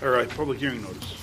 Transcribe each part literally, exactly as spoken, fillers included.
All right, public hearing notice.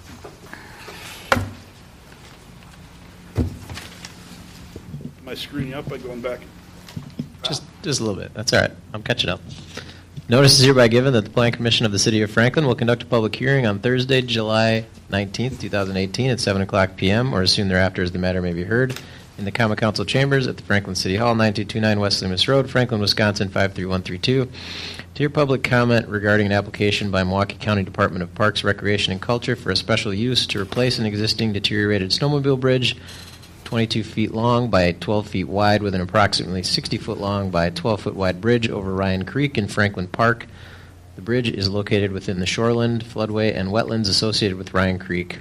Am I screwing you up by going back? Just, just a little bit. That's all right. I'm catching up. Notice is hereby given that the Plan Commission of the City of Franklin will conduct a public hearing on Thursday, July nineteenth, twenty eighteen at seven o'clock p.m. or as soon thereafter as the matter may be heard in the Common Council Chambers at the Franklin City Hall, ninety-two twenty-nine West Loomis Road, Franklin, Wisconsin, five three one three two. To hear public comment regarding an application by Milwaukee County Department of Parks, Recreation, and Culture for a special use to replace an existing deteriorated snowmobile bridge twenty-two feet long by twelve feet wide with an approximately sixty foot long by twelve foot wide bridge over Ryan Creek in Franklin Park. The bridge is located within the shoreland, floodway, and wetlands associated with Ryan Creek.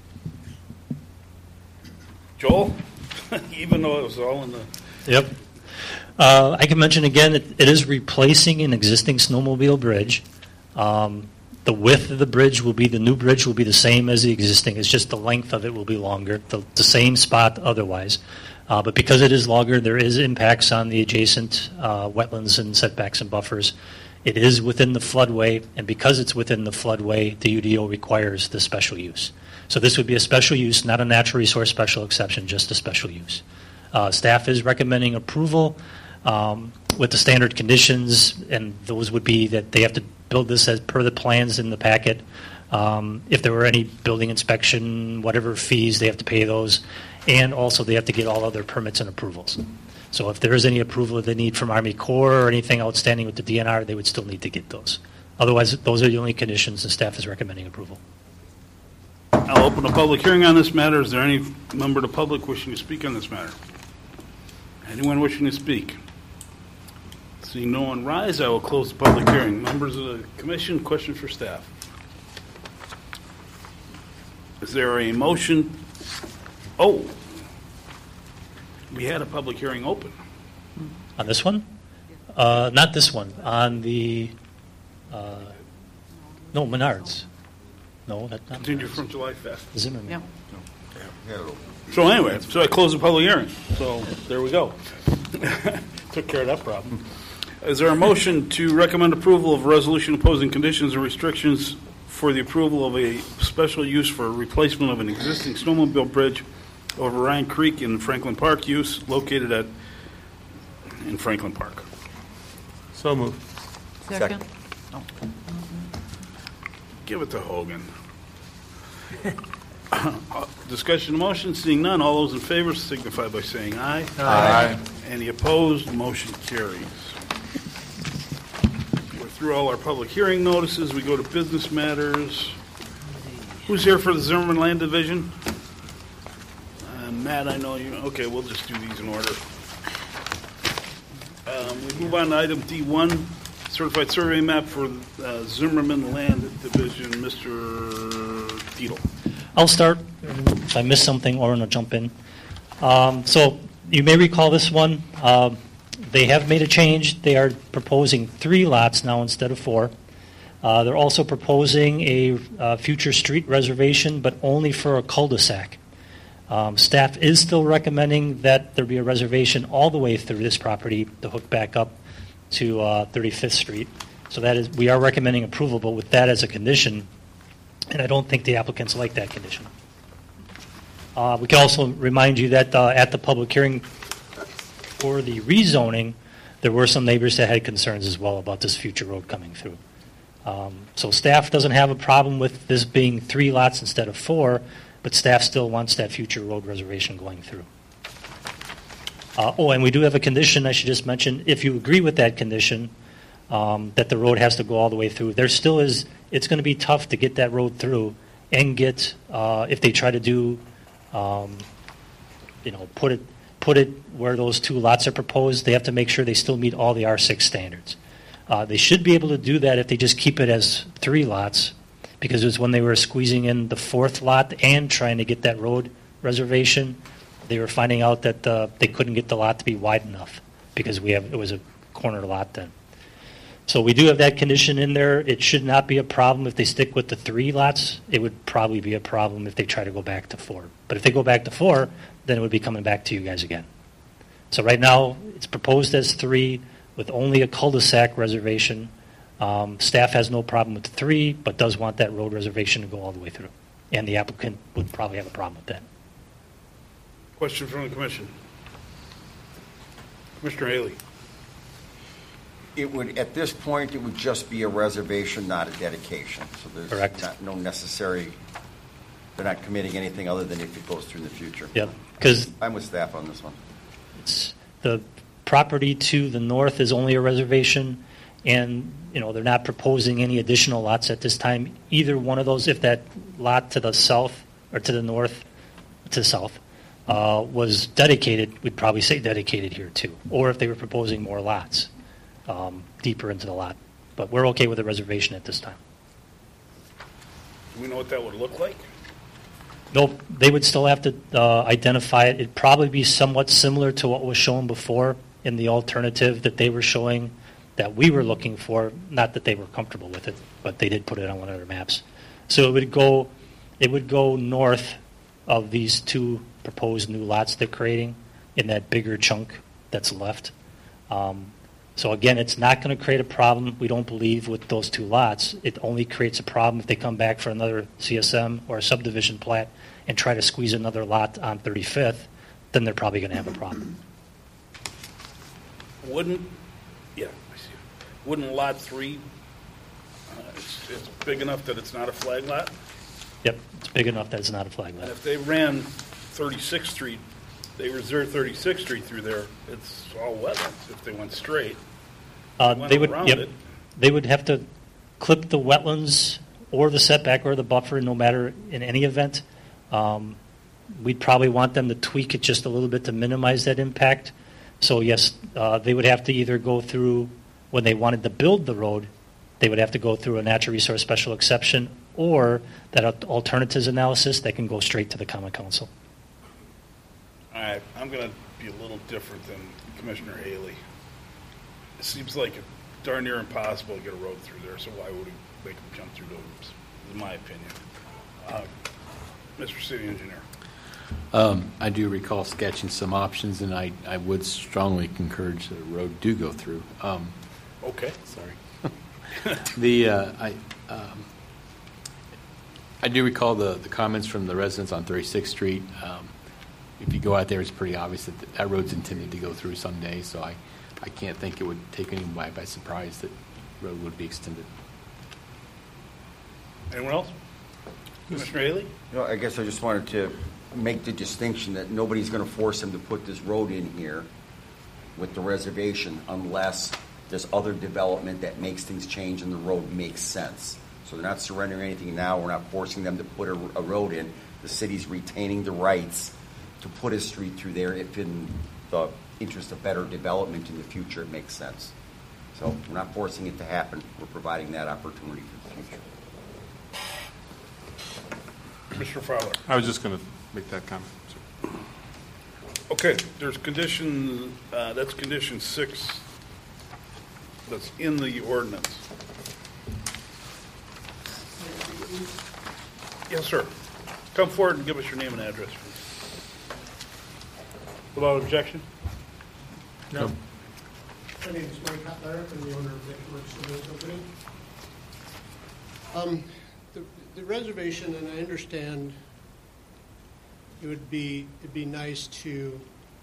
Joel? Even though it was all in the... Yep. Uh, I can mention again, it, it is replacing an existing snowmobile bridge. Um, the width of the bridge will be, the new bridge will be the same as the existing. It's just the length of it will be longer, the, the same spot otherwise. Uh, but because it is longer, there is impacts on the adjacent uh, wetlands and setbacks and buffers. It is within the floodway, and because it's within the floodway, the U D O requires the special use. So this would be a special use, not a natural resource special exception, just a special use. Uh, staff is recommending approval um, with the standard conditions, and those would be that they have to build this as per the plans in the packet. Um, if there were any building inspection, whatever fees, they have to pay those, and also they have to get all other permits and approvals. So if there is any approval they need from Army Corps or anything outstanding with the D N R, they would still need to get those. Otherwise, those are the only conditions the staff is recommending approval. I'll open a public hearing on this matter. Is there any member of the public wishing to speak on this matter? Anyone wishing to speak? Seeing no one rise, I will close the public hearing. Members of the commission, questions for staff? Is there a motion? Oh, we had a public hearing open. On this one? Uh, not this one. On the, uh, no, Menards. No, that's not Continue Menards. from July fifth. Zimmerman. Yeah. So anyway, so I closed the public hearing. So there we go. Took care of that problem. Is there a motion to recommend approval of a resolution imposing conditions and restrictions for the approval of a special use for replacement of an existing snowmobile bridge over Ryan Creek in Franklin Park use located at in Franklin Park? So moved. Second. Give it to Hogan. Discussion of motion, seeing none. All those in favor signify by saying aye. Aye. Any opposed? Motion carries. We're through all our public hearing notices. We go to business matters. Who's here for the Zimmerman Land Division? Uh, Matt, I know you. Okay, we'll just do these in order. Um, we move on to item D one, certified survey map for uh, Zimmerman Land Division. Mister Dietl. I'll start. If I miss something, Oren will jump in. Um, so you may recall this one. Uh, they have made a change. They are proposing three lots now instead of four. Uh, they're also proposing a uh, future street reservation, but only for a cul-de-sac. Um, staff is still recommending that there be a reservation all the way through this property to hook back up to uh, thirty-fifth Street. So that is, we are recommending approval, but with that as a condition. And I don't think the applicants like that condition. Uh, we can also remind you that uh, at the public hearing for the rezoning, there were some neighbors that had concerns as well about this future road coming through. Um, so staff doesn't have a problem with this being three lots instead of four, but staff still wants that future road reservation going through. Uh, oh, and we do have a condition I should just mention. If you agree with that condition, um, that the road has to go all the way through, there still is. It's going to be tough to get that road through and get, uh, if they try to do, um, you know, put it put it where those two lots are proposed, they have to make sure they still meet all the R six standards. Uh, they should be able to do that if they just keep it as three lots, because it was when they were squeezing in the fourth lot and trying to get that road reservation, they were finding out that uh, they couldn't get the lot to be wide enough because we have it was a corner lot then. So we do have that condition in there. It should not be a problem if they stick with the three lots. It would probably be a problem if they try to go back to four. But if they go back to four, then it would be coming back to you guys again. So right now, it's proposed as three with only a cul-de-sac reservation Um, Staff has no problem with the three, but does want that road reservation to go all the way through. And the applicant would probably have a problem with that. Question from the commission. Commissioner Haley. It would, at this point, it would just be a reservation, not a dedication. So there's Correct. not, no necessary, they're not committing anything other than if it goes through in the future. Yep, because I'm with staff on this one. it's, the property to the north is only a reservation, and, you know, they're not proposing any additional lots at this time. Either one of those, if that lot to the south, or to the north, to the south, uh, was dedicated, we'd probably say dedicated here too. Or if they were proposing more lots, um, deeper into the lot. But we're okay with the reservation at this time. Do we know what that would look like? Nope, they would still have to uh, identify it. It'd probably be somewhat similar to what was shown before in the alternative that they were showing that we were looking for. Not that they were comfortable with it, but they did put it on one of their maps. So it would go, it would go north of these two proposed new lots they're creating in that bigger chunk that's left. Um, so again, it's not going to create a problem, we don't believe, with those two lots. It only creates a problem if they come back for another C S M or a subdivision plat and try to squeeze another lot on thirty-fifth, then they're probably going to have a problem. Wouldn't, yeah, I see. Wouldn't lot three, uh, it's, it's big enough that it's not a flag lot? Yep, it's big enough that it's not a flag And lot. if they ran thirty-sixth Street, they reserved thirty-sixth Street through there, it's all wetlands if they went straight. Uh, went they would, around yep, it. they would have to clip the wetlands or the setback or the buffer, no matter in any event. Um, we'd probably want them to tweak it just a little bit to minimize that impact. So yes, uh, they would have to either go through, when they wanted to build the road, they would have to go through a natural resource special exception or that al- alternatives analysis that can go straight to the Common Council. All right, I'm going to be a little different than Commissioner Haley. It seems like darn near impossible to get a road through there, so why would we make them jump through those hoops, is my opinion. Uh, Mister City Engineer. Um, I do recall sketching some options, and I, I would strongly encourage that a road do go through. Um, Okay. sorry. the uh, I um, I do recall the, the comments from the residents on thirty-sixth Street. Um, if you go out there, it's pretty obvious that that road's intended to go through someday, so I, I can't think it would take anyone by, by surprise that the road would be extended. Anyone else? Commissioner Haley? You know, I guess I just wanted to make the distinction that nobody's going to force them to put this road in here with the reservation unless there's other development that makes things change and the road makes sense. So they're not surrendering anything now. We're not forcing them to put a, a road in. The city's retaining the rights to put a street through there if in the interest of better development in the future it makes sense. So we're not forcing it to happen. We're providing that opportunity for the future. Commissioner Fowler? I was just going to make that comment. Okay, there's condition, uh, that's condition six that's in the ordinance. Yes, sir. Come forward and give us your name and address, please. Without objection? No. My name is Mike Hotler. I'm the owner of the Works Cement Company. Um, the, the reservation, and I understand it would be it'd be nice to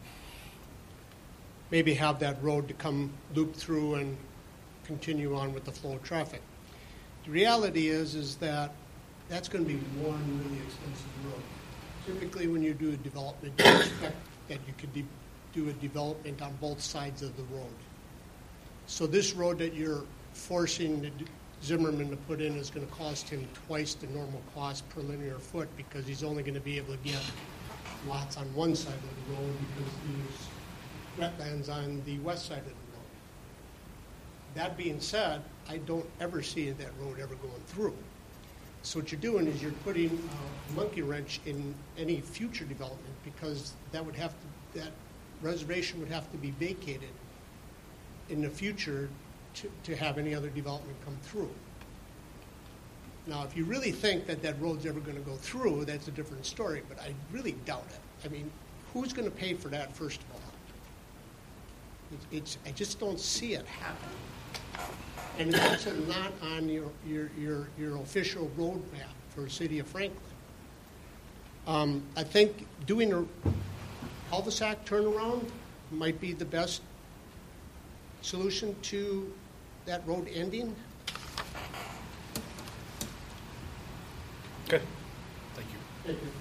maybe have that road to come loop through and continue on with the flow of traffic. The reality is is that that's going to be one really expensive road. Typically, when you do a development, you expect that you could de- do a development on both sides of the road. So this road that you're forcing the Zimmerman to put in is going to cost him twice the normal cost per linear foot because he's only going to be able to get lots on one side of the road because there's wetlands on the west side of the road. That being said, I don't ever see that road ever going through. So what you're doing is you're putting a monkey wrench in any future development because that would have to, that reservation would have to be vacated in the future to, to have any other development come through. Now, if you really think that that road's ever going to go through, that's a different story, but I really doubt it. I mean, who's going to pay for that, first of all? It's, it's, I just don't see it happening. and it's not on your, your, your, your official road map for the city of Franklin. Um, I think doing a cul-de-sac turnaround might be the best solution to that road ending. Okay, thank you. Thank you.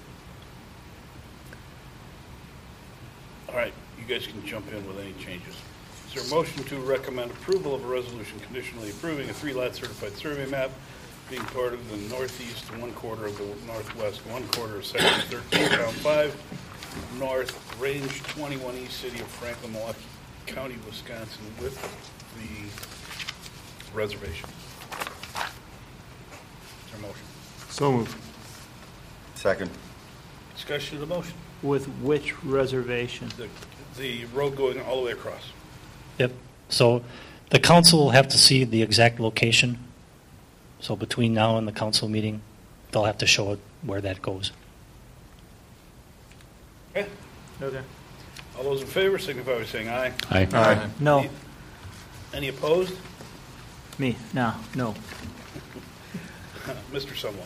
All right, you guys can jump in with any changes. Is there a motion to recommend approval of a resolution conditionally approving a three-lot certified survey map being part of the northeast one quarter of the northwest one quarter of section thirteen, pound five, north, range twenty-one east, city of Franklin, Milwaukee County, Wisconsin, with the reservation? Is there a motion? So moved. Second. Discussion of the motion. With which reservation? The, the road going all the way across. Yep. So the council will have to see the exact location. So between now and the council meeting, they'll have to show it where that goes. Okay. Okay. All those in favor signify by saying aye. Aye. Aye. No. Any, any opposed? Me. No. No. Mister Sunwell.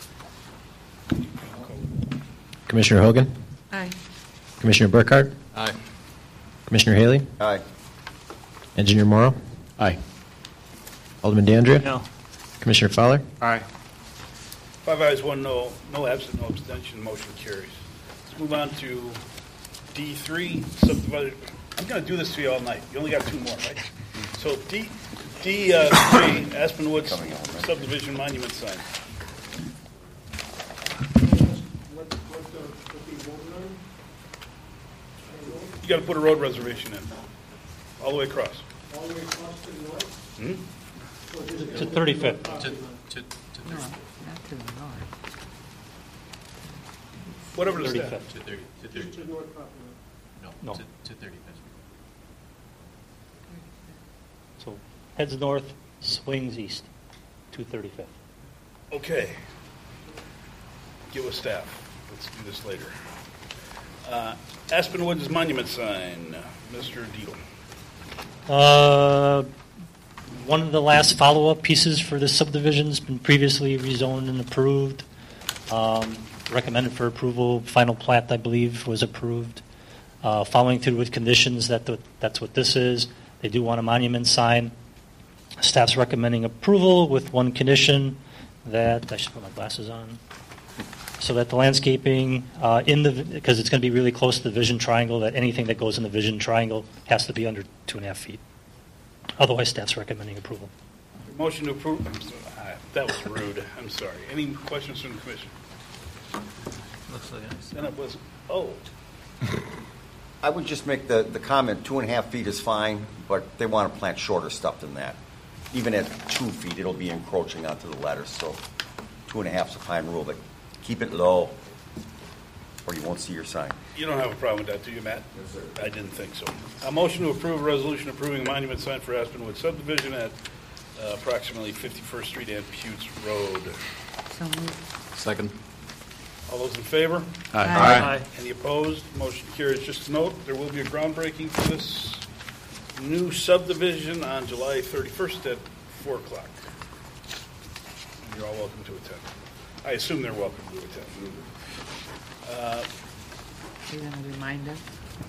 Commissioner Hogan? Aye. Commissioner Burkhardt? Aye. Commissioner Haley? Aye. Engineer Morrow? Aye. Alderman DeAndrea? No. Commissioner Fowler? Aye. Five ayes, one no, no absent, no abstention, motion carries. Let's move on to D three, subdivision. I'm going to do this to you all night. You only got two more, right? So D, D uh, three, Aspen Woods subdivision monument sign. What, what the, what the vote on? You got to put a road reservation in, all the way across. All the way across to the north? Hmm? Or just- To thirty-fifth. No, not to the north. Whatever the staff. thirty-fifth. To thirty, to Just thirty, to north property line. no, No. to, to thirty-fifth. So heads north, swings east to thirty-fifth. Okay. Get with staff. Let's do this later. Uh, Aspen Woods monument sign, Mister Deal. Uh, one of the last follow-up pieces for this subdivision has been previously rezoned and approved. Um, recommended for approval. Final plat, I believe, was approved. Uh, following through with conditions that the, that's what this is. They do want a monument sign. Staff's recommending approval with one condition that I should put my glasses on. So that the landscaping uh, in the because it's going to be really close to the vision triangle. That anything that goes in the vision triangle has to be under two and a half feet. Otherwise, staff's recommending approval. Motion to approve. I'm sorry, ah, that was rude. I'm sorry. Any questions from the commission? Looks like I Then it was. Oh, I would just make the, the comment, two and a half feet is fine, but they want to plant shorter stuff than that. Even at two feet, it'll be encroaching onto the letters, so two and a half is a fine rule, but keep it low, or you won't see your sign. you don't have a problem with that, do you, Matt? Yes, sir. I didn't think so. A motion to approve a resolution approving a monument sign for Aspenwood subdivision at uh, approximately fifty-first Street and Putes Road. So moved. Second. All those in favor? Aye. Aye. Any opposed? Motion carries. Just a note, there will be a groundbreaking for this new subdivision on July thirty-first at four o'clock. You're all welcome to attend. I assume they're welcome to attend. Uh, You're going to remind us?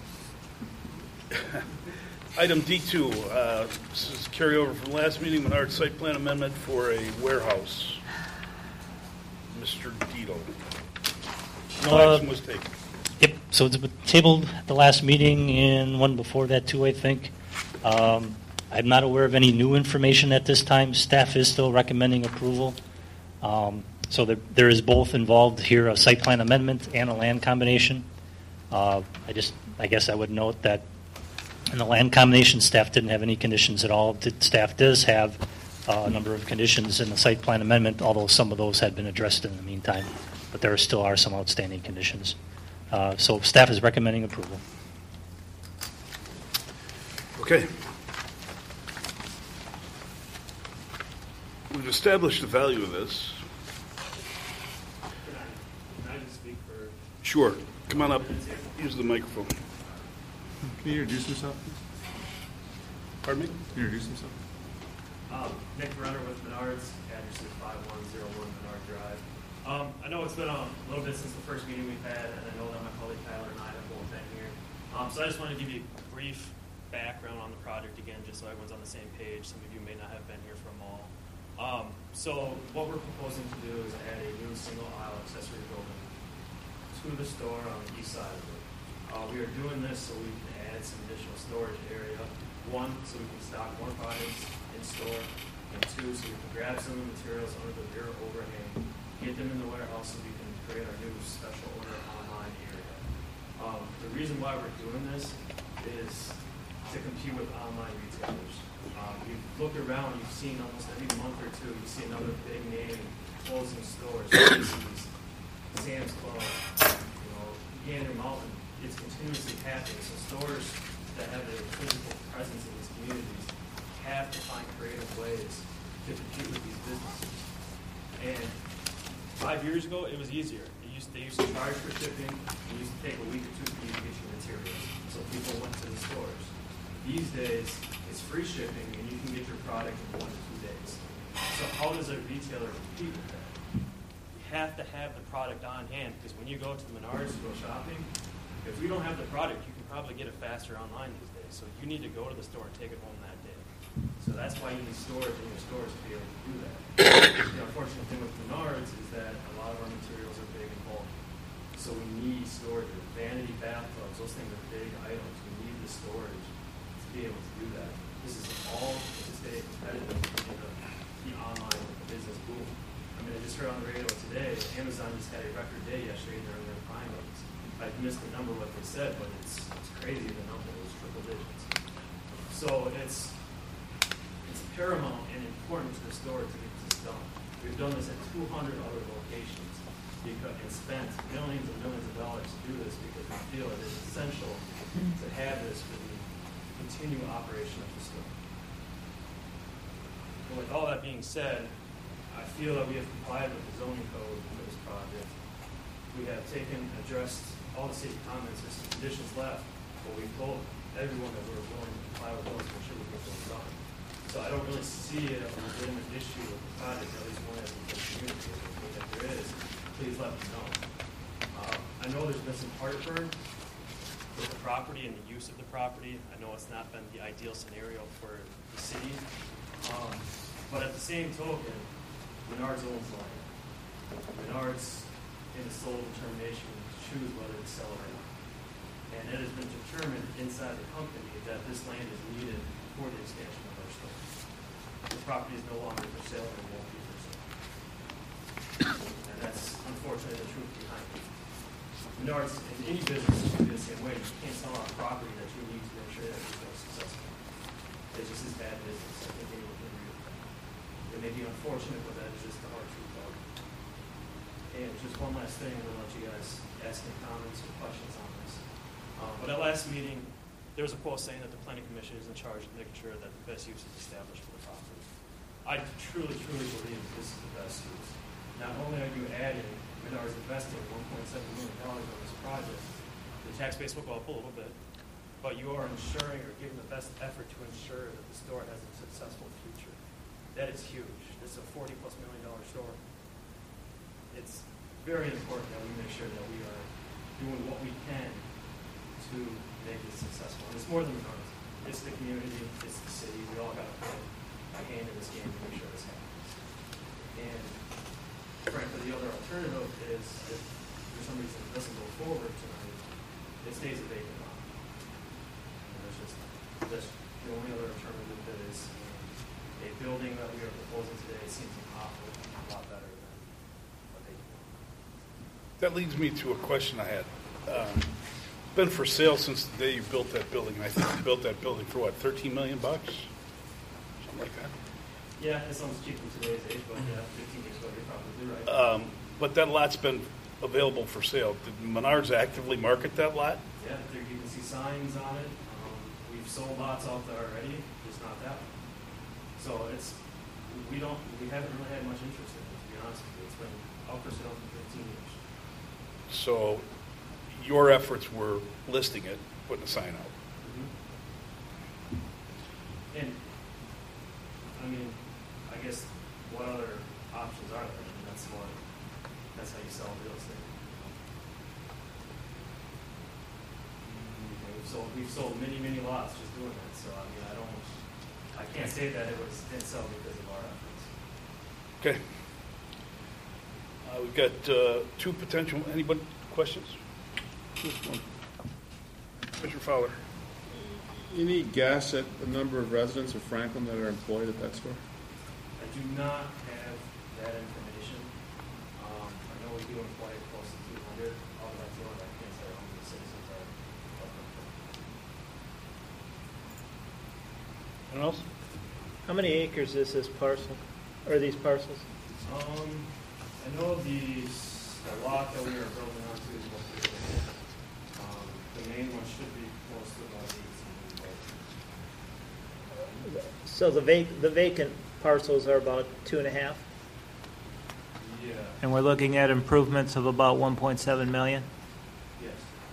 Item D two, uh, this is carryover from last meeting, Menard site plan amendment for a warehouse. Mister Dito. No Uh, action was taken. Yep. So it's been tabled at the last meeting and one before that too, I think. Um, I'm not aware of any new information at this time. Staff is still recommending approval. Um, so there, there is both involved here, a site plan amendment and a land combination. Uh, I just, I guess I would note that in the land combination, staff didn't have any conditions at all. Did- Staff does have uh, a number of conditions in the site plan amendment, although some of those had been addressed in the meantime. But there still are some outstanding conditions. Uh, so staff is recommending approval. Okay. We've established the value of this. Can I just speak for? Sure. Come on up. Use the microphone. Can you introduce yourself? Pardon me? Can you introduce yourself? Um, Nick Renner with Menards, address is five one zero one Menard Drive. Um, I know it's been a little bit since the first meeting we've had, and I know that my colleague Tyler and I have both been here. Um, so I just wanted to give you a brief background on the project again, just so everyone's on the same page. Some of you may not have been here for them all. Um, so what we're proposing to do is add a new single aisle accessory building to the store on the east side of it. Uh, we are doing this so we can add some additional storage area. One, so we can stock more products in store, and two, so we can grab some of the materials under the rear overhang, get them in the warehouse so we can create our new special order online area. Um, the reason why we're doing this is to compete with online retailers. Um, you've looked around, you've seen almost every month or two, you see another big name closing stores, Macy's, Sam's Club, you know, Gander Mountain. It's continuously happening. So stores that have a physical presence in these communities have to find creative ways to compete with these businesses. And five years ago, it was easier. It used, they used to charge for shipping. It used to take a week or two for you to get your materials. So people went to the stores. These days, it's free shipping, and you can get your product in one to two days. So how does a retailer compete with that? You have to have the product on hand, because when you go to the Menards to go shopping, if we don't have the product, you can probably get it faster online these days. So you need to go to the store and take it home that day. So that's why you need storage in your stores to be able to do that. The unfortunate thing with Menards is that a lot of our materials are big and bulky. So we need storage. Vanity bathtubs, those things are big items. We need the storage to be able to do that. This is all to stay competitive in the, the online business boom. I mean, I just heard on the radio today, Amazon just had a record day yesterday during their Prime days. I missed the number what they said, but it's it's crazy the number. It was triple digits. So it's it's paramount and important to the store to get this done. We've done this at two hundred other locations because and spent millions and millions of dollars to do this because we feel it is essential to have this for the continued operation of the store. And with all that being said, I feel that we have complied with the zoning code for this project. We have taken, addressed all the city comments. There's some conditions left, but we've told everyone that we're willing to comply with those to make sure we get those done. So I don't really see it as a legitimate issue with the project, at least one as a community. If there is, please let me know. Uh, I know there's been some heartburn with the property and the use of the property. I know it's not been the ideal scenario for the city. Um, but at the same token, Menards owns land. Menards, in the sole determination, choose whether to sell it or not. And it has been determined inside the company that this land is needed for the expansion of our store. The property is no longer for sale and won't be for sale. And that's unfortunately the truth behind it. Menards, in any business, should be the same way. You can't sell a property that you need to make sure that it's more successful. It's just as bad business. I think anyone can agree with that. It may be unfortunate, but that is just the hard truth of it. And just one last thing, I'm going to let you guys ask any comments or questions on this. Um, but at last meeting, there was a quote saying that the planning commission is in charge of making sure that the best use is established for the property. I truly, truly believe that this is the best use. Not only are you adding, Menards investing one point seven million dollars on this project, the tax base will go up a little bit, but you are ensuring or giving the best effort to ensure that the store has a successful future. That is huge. This is a forty plus million dollar store. It's very important that we make sure that we are doing what we can to make it successful. And it's more than Menards. It's the community, it's the city. We all got to play a hand in this game to make sure this happens. And frankly, the other alternative is if for some reason it doesn't go forward tonight, it stays a vacant lot. And there's just that's the only other alternative that is a building that we are proposing today seems an awful lot better than what they do. That leads me to a question I had. Um, been for sale since the day you built that building. I think you built that building for what, thirteen million bucks? Something like that. Yeah, it sounds cheap in today's age, but yeah, fifteen years ago, you're probably right. Um, but that lot's been available for sale. Did Menards actively market that lot? Yeah, there you can see signs on it. Um, we've sold lots out there already, just not that one. So it's we don't we haven't really had much interest in it, to be honest with you. It's been out for sale for fifteen years. So your efforts were listing it, putting a sign out. Mm-hmm. And I mean. sell real estate. We've sold, we've sold many, many lots just doing that, so I mean, I don't, I can't say that it was, didn't sell because of our efforts. Okay. Uh, We've got uh, two potential, anybody, questions? Commissioner Fowler. Any guess at the number of residents of Franklin that are employed at that store? I do not have that information. Um, I know we do employ close to two hundred. All that to it, I can't say how many citizens are of them. Anyone else? How many acres is this parcel, or these parcels? Um, I know the, the lot that we are building onto is located there. Um, the main one should be close to about eighteen. So the vac, the vacant parcels are about two and a half? Yeah, And we're looking at improvements of about one point seven million? yes.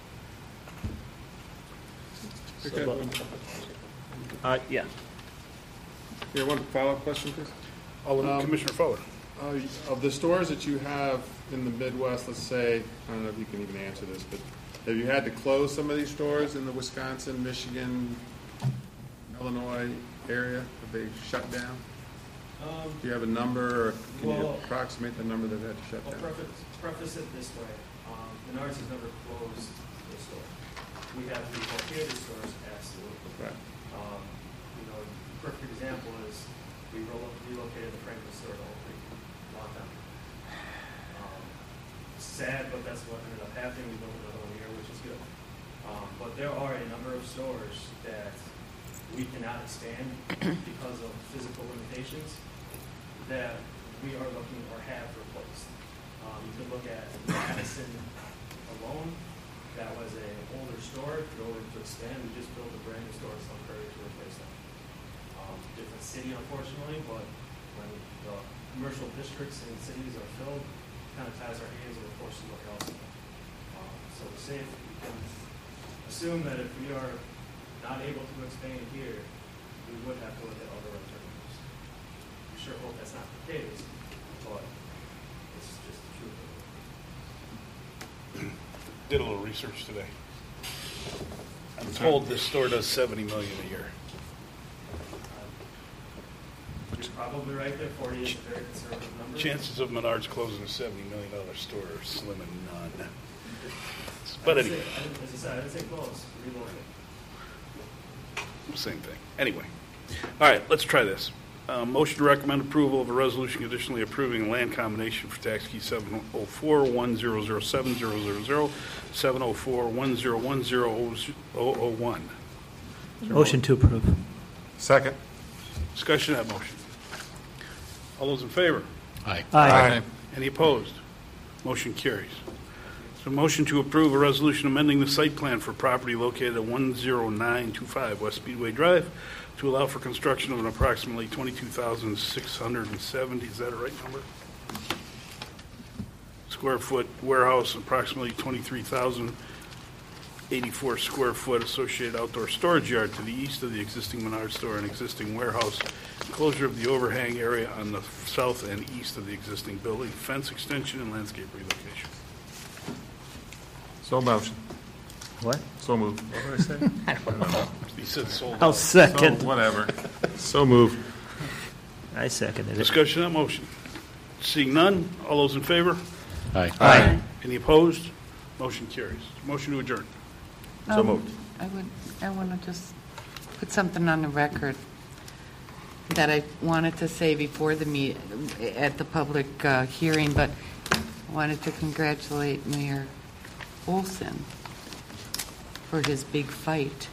So Okay. about- Uh, yeah. Here, one follow-up question, please. Alderman Um, Commissioner Fowler. Uh, Of the stores that you have in the Midwest, let's say, I don't know if you can even answer this, but have you had to close some of these stores in the Wisconsin, Michigan, Illinois area? Have they shut down? Um, Do you have a number, or can you Well- approximate the number that had to shut I'll down? preface, preface it this way. Um, Menards has never closed the store. We have relocated stores, absolutely. Right. Um, you know, perfect example is we relo- relocated the Franklin store to Oak Creek, long time. Um, sad, but that's what ended up happening. We built another one here, which is good. Um, but there are a number of stores that we cannot expand because of physical limitations that we are looking or have replaced. Um, you can look at Madison alone. That was an older store. In order to expand, we just built a brand new store in Sun Prairie to replace that. Um, different city, unfortunately, but when the commercial districts and cities are filled, it kind of ties our hands and we're forced to look elsewhere. Um, so we're safe. We can assume that if we are not able to expand here, we would have to look at other alternatives. We sure hope that's not the case, but it's just the truth of it. Did a little research today. I'm told this store does seventy million dollars a year. You're probably right there. forty is a very conservative number. Chances of Menards closing a seventy million dollars store are slim and none. But I didn't anyway, say- I didn't- As I said, I didn't say close. Relocate. same thing. Anyway. All right, let's try this. Uh, motion to recommend approval of a resolution conditionally approving a land combination for tax key seven oh four one zero zero seven zero zero zero, seven oh four one zero one zero zero oh one. Motion to approve. Second. Discussion of that motion. All those in favor? Aye. Aye. Any opposed? Motion carries. So motion to approve a resolution amending the site plan for property located at one oh nine two five West Speedway Drive to allow for construction of an approximately twenty-two thousand six hundred seventy, is that a right number? Square foot warehouse, approximately twenty-three thousand eighty-four square foot associated outdoor storage yard to the east of the existing Menards store and existing warehouse, closure of the overhang area on the south and east of the existing building, fence extension and landscape relocation. So motion. What? So moved. What did I say? I don't know. He said sold I'll out. second. So, whatever. So moved. I seconded it. Discussion on that motion. Seeing none, all those in favor? Aye. Aye. Any opposed? Motion carries. Motion to adjourn. So Um, moved. I would, I want to just put something on the record that I wanted to say before the meet, at the public uh, hearing, but I wanted to congratulate Mayor Olson for his big fight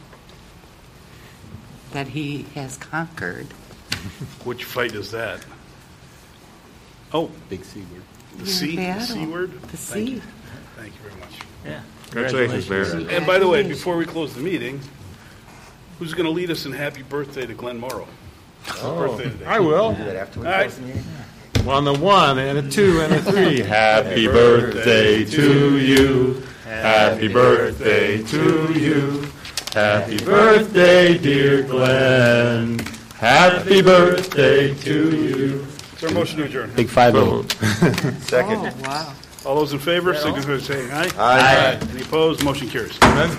that he has conquered. Which fight is that? Oh, Big C word. the Your C, the battle. C word? The Thank C. you. Thank you very much. Yeah. Congratulations, Mayor. And by the way, before we close the meeting, who's going to lead us in happy birthday to Glenn Morrow? Oh, Birthday today. I will. Do that after we All right. close the meeting? On the one and a two and a three. Happy birthday to you. Happy birthday to you. Happy birthday, dear Glenn. Happy birthday to you. Is there a motion to adjourn? Big five So oh. moved. Second. Oh, wow. All those in favor, signify by saying aye. Aye. Any opposed? Motion carries. Amen.